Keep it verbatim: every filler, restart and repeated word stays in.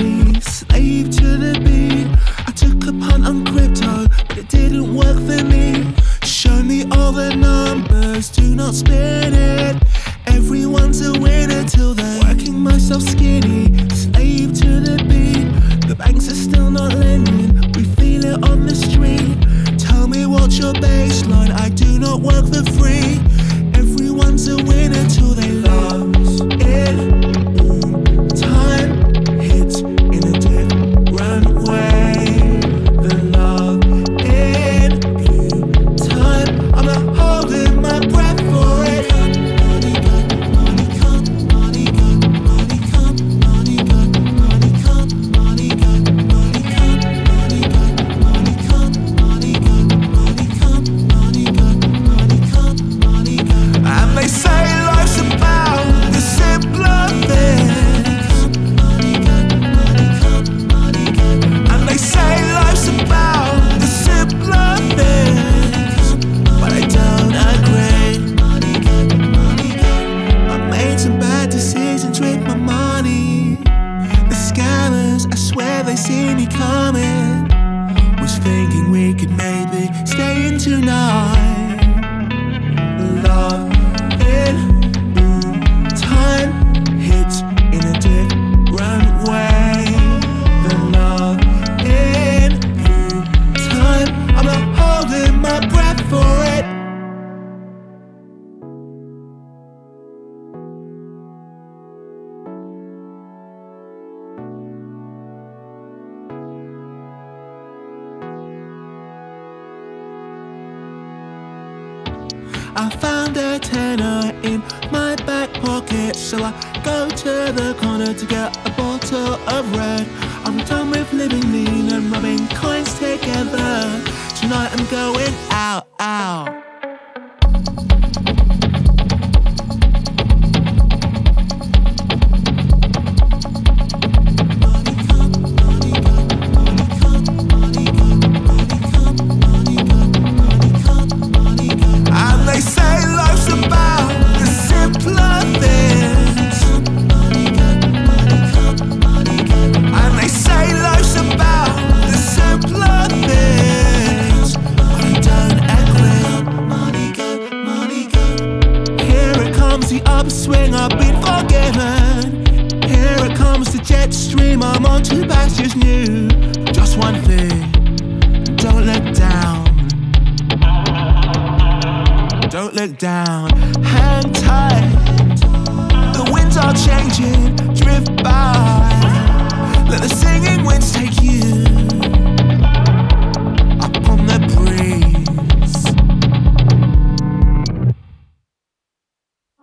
money, slave to the beat. I took a punt on crypto, but it didn't work for me. Show me all the numbers, do not spin it. Everyone's a winner till they're working myself skinny, slave to the beat. The banks are still not lending, we feel it on the street. Tell me what's your baseline, I do not work for free. Everyone's a winner till they lose it. Time hits in a different way. The love in blue time, I'm not holding my breath for it. Money got, money got, money got, money got, money got, money got, money got, money got, money got, money got, money got, money got, money got, money got, money got. And they say life's about the simpler things. And they say life's about the simpler things, but I don't agree. I made some bad decisions with my money. The scammers, I swear they see me coming. Was thinking we could maybe stay in tonight. Love in time hits in a different way. The love in time, I'm not holding my breath for it. I found a tenner in my back pocket, so I go to the corner to get a bottle of red. I'm done with living lean and rubbing coins together. Tonight I'm going out, out. They say life's about the simpler things. And they say life's about the simpler things, but I don't agree. Money go, money go. Here it comes the upswing, I've been forgiven. Here it comes the jet stream, I'm on two pastures new. Just one thing, don't let down. Don't look down, hang tight. The winds are changing.